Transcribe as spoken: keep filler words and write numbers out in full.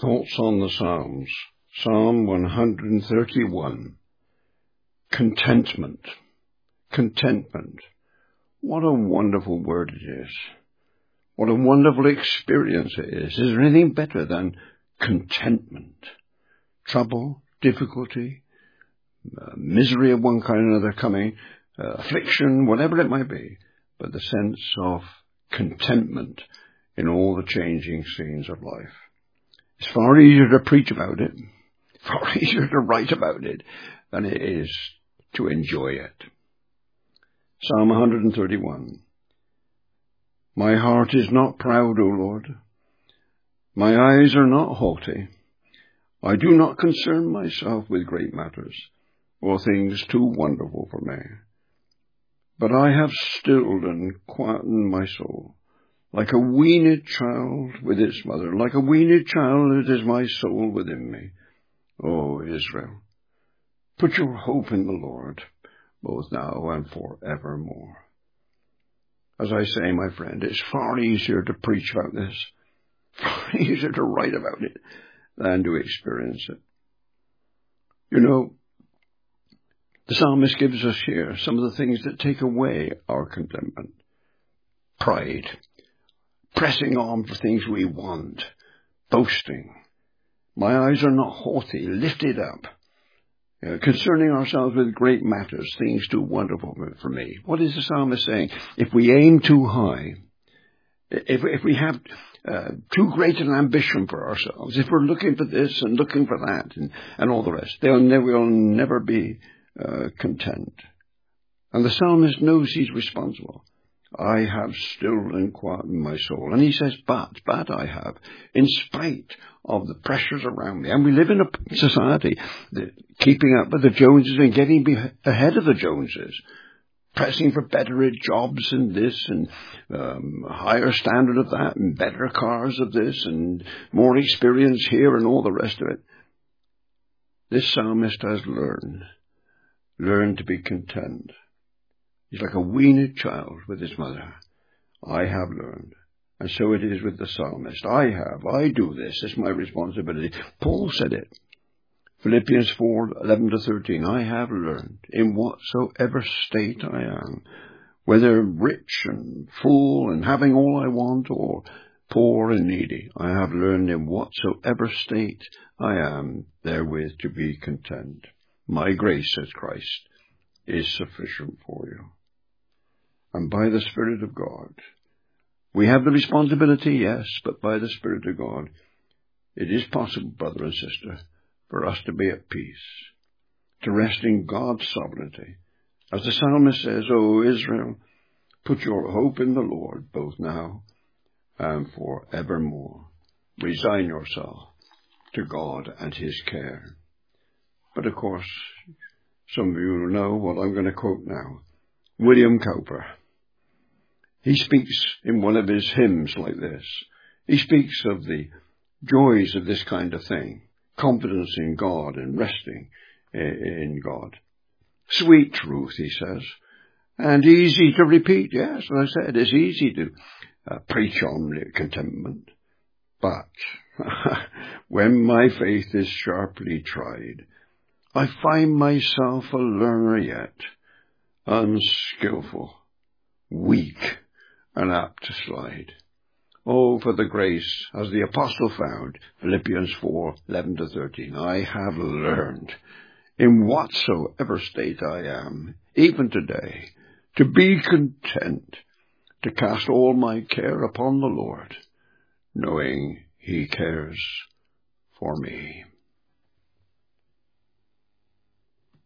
Thoughts on the Psalms. Psalm one hundred thirty-one. Contentment. Contentment. What a wonderful word it is. What a wonderful experience it is. Is there anything better than contentment? Trouble, difficulty, uh, misery of one kind or another coming, uh, affliction, whatever it might be, but the sense of contentment in all the changing scenes of life. It's far easier to preach about it, far easier to write about it, than it is to enjoy it. Psalm one hundred thirty-one. My heart is not proud, O Lord. My eyes are not haughty. I do not concern myself with great matters, or things too wonderful for me. But I have stilled and quietened my soul. Like a weaned child with its mother, like a weaned child, it is my soul within me. O Israel, put your hope in the Lord, both now and forevermore. As I say, my friend, it's far easier to preach about this, far easier to write about it, than to experience it. You know, the psalmist gives us here some of the things that take away our contentment. Pride. Pressing on for things we want, boasting. My eyes are not haughty, lifted up, you know, concerning ourselves with great matters, things too wonderful for me. What is the psalmist saying? If we aim too high, if, if we have uh, too great an ambition for ourselves, if we're looking for this and looking for that and, and all the rest, they'll ne- we'll never be uh, content. And the psalmist knows he's responsible. I have stilled and quietened my soul. And he says, but, but I have, in spite of the pressures around me. And we live in a society that keeping up with the Joneses and getting be- ahead of the Joneses, pressing for better jobs and this and um, a higher standard of that and better cars of this and more experience here and all the rest of it. This psalmist has learned, learned to be content. He's like a weaned child with his mother. I have learned. And so it is with the psalmist. I have. I do this. It's my responsibility. Paul said it. Philippians four, eleven to thirteen. I have learned in whatsoever state I am, whether rich and full and having all I want or poor and needy, I have learned in whatsoever state I am therewith to be content. My grace, says Christ, is sufficient for you. And by the Spirit of God, we have the responsibility, yes, but by the Spirit of God, it is possible, brother and sister, for us to be at peace, to rest in God's sovereignty. As the psalmist says, O Israel, put your hope in the Lord, both now and forevermore. Resign yourself to God and his care. But of course, some of you know what I'm going to quote now. William Cowper. He speaks in one of his hymns like this. He speaks of the joys of this kind of thing. Confidence in God and resting in God. Sweet truth, he says. And easy to repeat. Yes, as I said, it's easy to uh, preach on contentment. But when my faith is sharply tried, I find myself a learner yet, unskillful, weak, and apt to slide. Oh, for the grace, as the apostle found, Philippians four, eleven to thirteen, I have learned, in whatsoever state I am, even today, to be content, to cast all my care upon the Lord, knowing he cares for me.